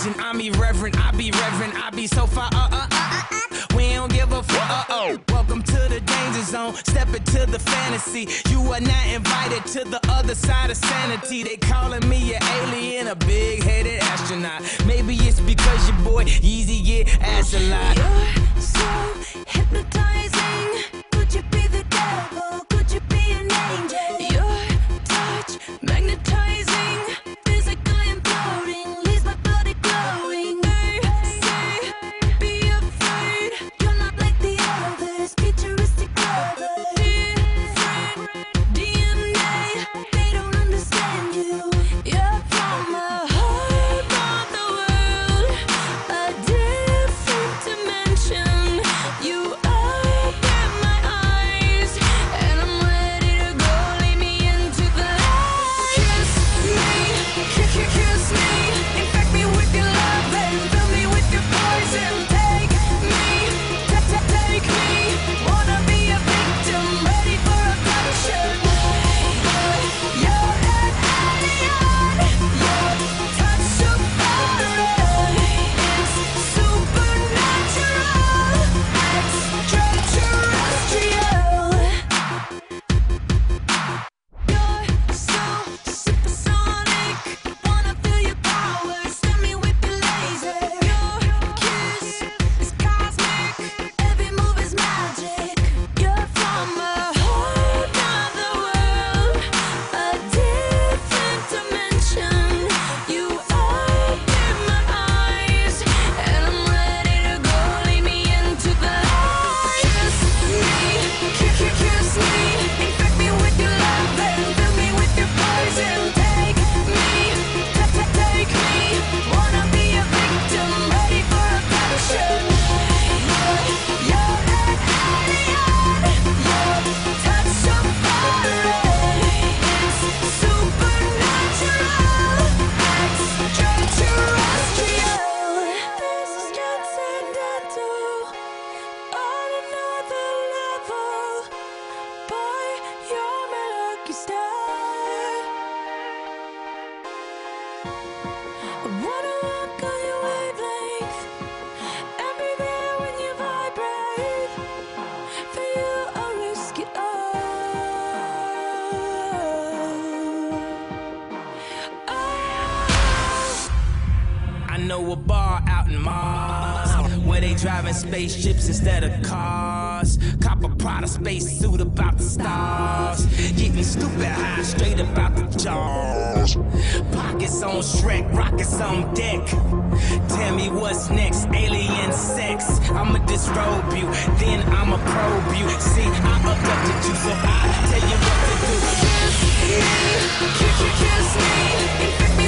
legend, I'm irreverent, I be reverent, I be so far, we don't give a fuck, Welcome to the danger zone, step into the fantasy. You are not invited to the other side of sanity. They calling me an alien, a big-headed astronaut. Maybe it's because your boy Yeezy get ass a lot. You're so hypnotizing. Could you be the devil? Could you be an angel? Your touch magnetizing. Feels like I am floating, leaves my body glowing. They say, be afraid. You're not like the others, futuristic lovers. Different DNA, they don't understand you. You're from a whole other world, a different dimension. You open my eyes, and I'm ready to go. Lead me into the light. Kiss me, infect me with your love and fill me with your poison. Take me, wanna be a victim, ready for abduction. You're an alien, your touch so foreign. It's supernatural, extraterrestrial. You're so supersonic, wanna feel your power, stab me with your laser. Your kiss is cosmic, every move is magic. You're from a whole other world, a different dimension. You open my eyes, and I'm ready to go. Lead me into the light. Kiss me, infect me with your love and fill me with your poison. Take me, wanna be a victim, ready for abduction. You're an alien, your touch so foreign. It's supernatural, extraterrestrial. This is transcendental, on another level. Boy, you're my lucky star. I wanna walk on your wavelength and be there when you vibrate. For you, I'll risk it all. I know a bar out in Mars where they driving spaceships instead of cars. Cop a Prada spacesuit about the stars. Getting stupid high straight about the jaws. Pockets on Shrek, rockets on deck. Tell me what's next, alien sex. I'ma disrobe you, then I'ma probe you. See, I abducted you, so I tell you what to do. Kiss me, infect me